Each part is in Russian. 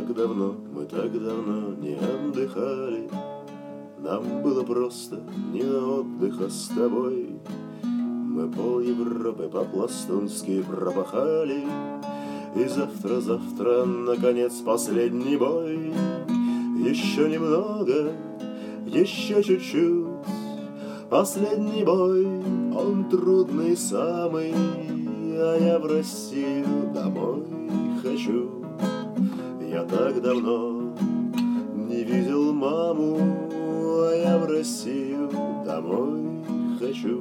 мы так давно не отдыхали. Нам было просто не на отдых, а с тобой. Мы пол Европы по-пластунски пропахали. И завтра, наконец, последний бой. Еще немного, еще чуть-чуть. Последний бой, он трудный самый, а я в Россию домой хочу. Я так давно не видел маму, а я в Россию домой хочу.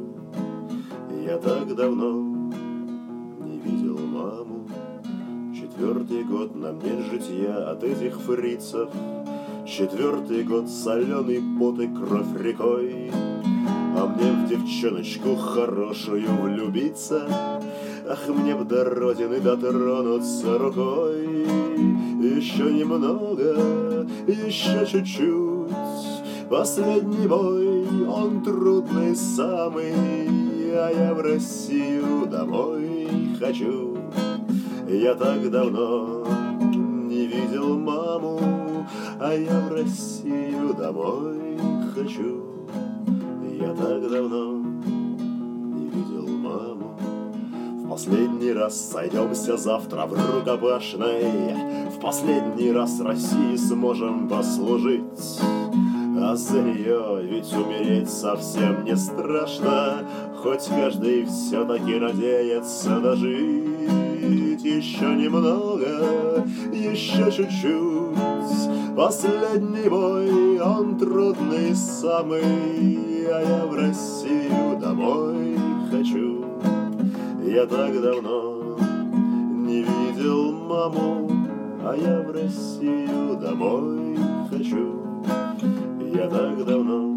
Я так давно не видел маму. 4-й год нам нет житья от этих фрицев. 4-й год соленый пот и кровь рекой. А мне в девчоночку хорошую влюбиться. Ах, мне б до родины дотронуться рукой. Еще немного, еще чуть-чуть. Последний бой, он трудный самый, а я в Россию домой хочу. Я так давно не видел маму, а я в Россию домой хочу. Я так давно не видел маму. В последний раз сойдемся завтра в рукопашной. В последний раз России сможем послужить. А за нее ведь умереть совсем не страшно. Хоть каждый все-таки надеется дожить. Еще немного, еще чуть-чуть. Последний бой, он трудный самый, а я в Россию домой хочу. Я так давно не видел маму, а я в Россию домой хочу. Я так давно